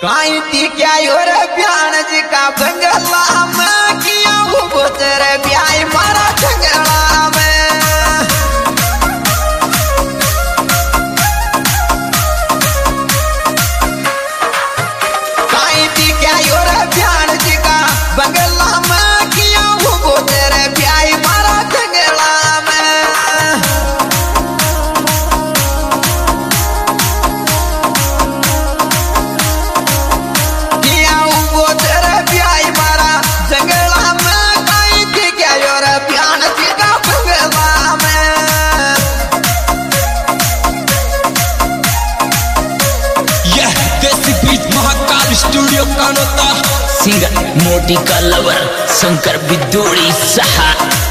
काई ती क्या योर प्यान जी का बंगला में किया वो तेरे ब्याह मारा झगड़ा में काई ती क्या योर प्यान जी का बंगला में किया वो तेरे ब्याह मारा झगड़ा में किया वो तेरे ब्याह मारा झगड़ा में काई ती क्या योर प्यान जी का बंगला में यह desi beat Mahakal studio Kanota singer मोटी का लवर शंकर बिदोड़ी सहा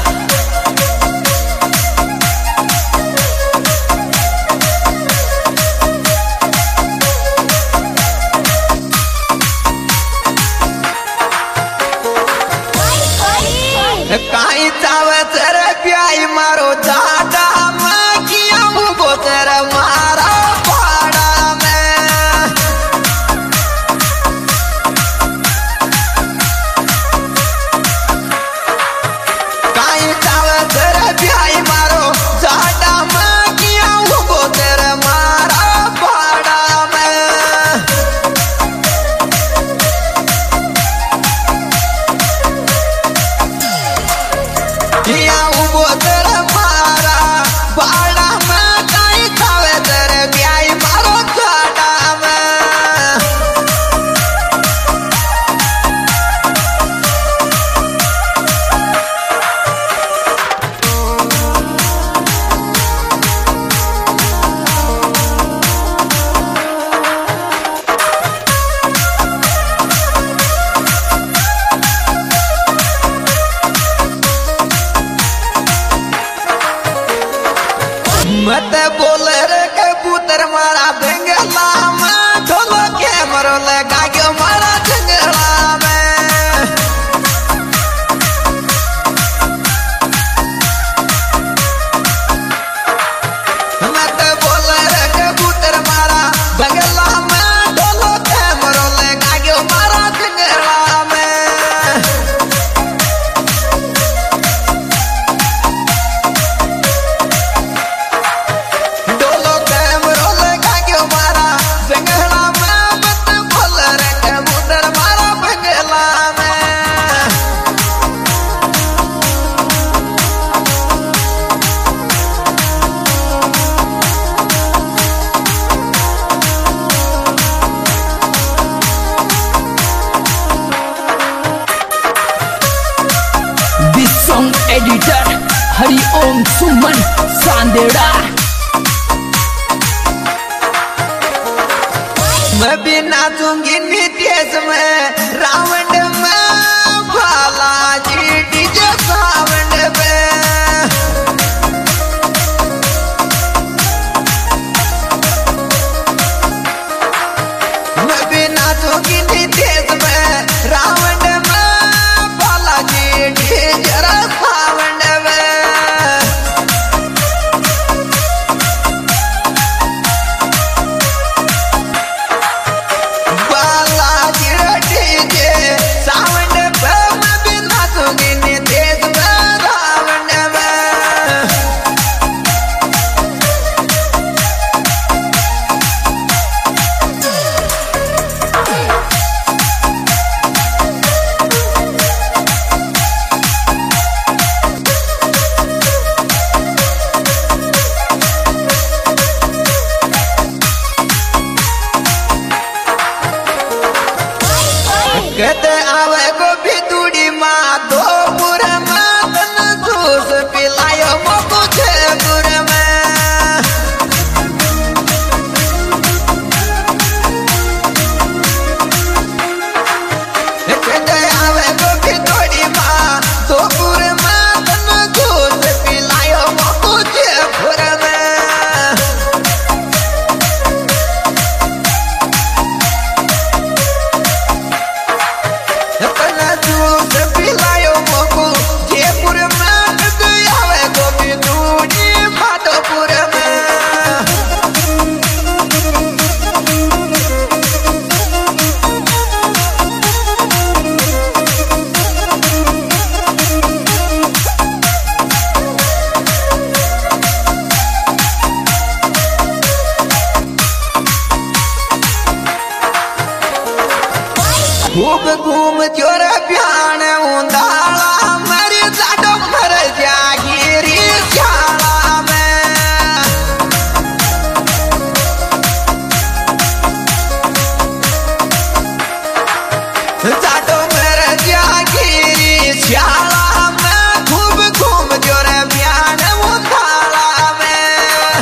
काई चावे तेरे प्याई मारो जाटा में किया वो तेरे मारा पाड़ा में काई चावे तेरे प्याई मारो जाटा में किया वो तेरे मारा पाड़ा में किया वो तेरे मारा बाड़ा में काई चावे तेरे ब्याह मारो जाटा में मत बोल रे कबूतर मारा बंगला में ढोलो के मरो लगा के मारा जंगला में मत बोल रे कबूतर मारा बंगला में ढोलो के मरो लगा के मारा जंगला में डोलो कैमरो लगा के मारा जंगला में मत बोल रे कबूतर मारा बंगला में this song editor Hariom Suman Sandeda मैं भी नाचूंगी नितेश में रावण में बालाजी डीजे सावंड पे मैं भी नाचूंगी नितेश में रावण में बालाजी डीजे सावंड में बालाजी डीजे सावंड पे मैं भी नाचूंगी नितेश में रावण खूब घूम चोर प्यान उंदाला मेरी जाडो मर जागिरी शाला में जाडो मर जागिरी शाला में खूब घूम चोर प्यान उंदाला में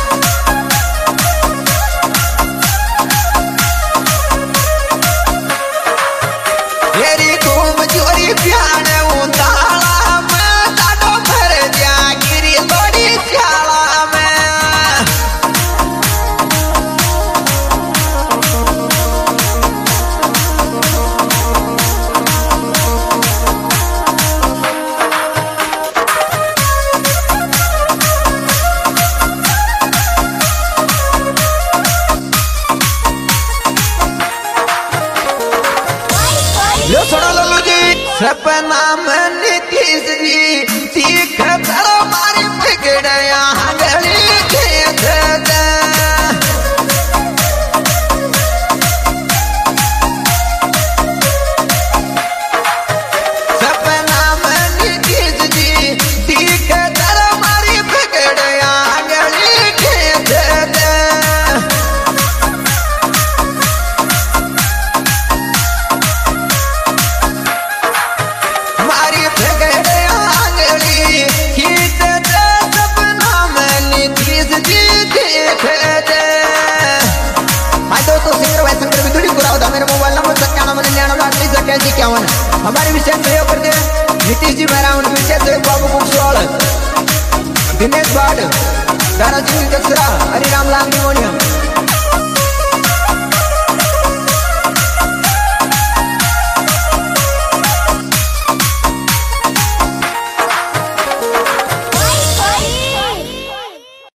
मेरी घूम चोरी प्यान उंदाला में जाडो मर जागिरी लोड़ी शाला में लो सुनो लल्लू जी सपना में नीतीश जी सीख करो मारी बिगड़या गली खेत दे सपना में नीतीश जी सीख करो मारी बिगड़या गली खेत दे मारी फगड़े आंगली खींच दे सपना में नीतीश जी देख दे। हाय दोस्तों सिंगर भाई शंकर बिदुड़ी गुरावदा मेरा मोबाइल नंबर 9799 हमारे विशेष सहयोग करते हैं नीतीश जी मेरा उनके विशेष सहयोग बाबू कुशवाल दिनेश भाट दारा सिंह कचरा हरिराम लाल निमोनिया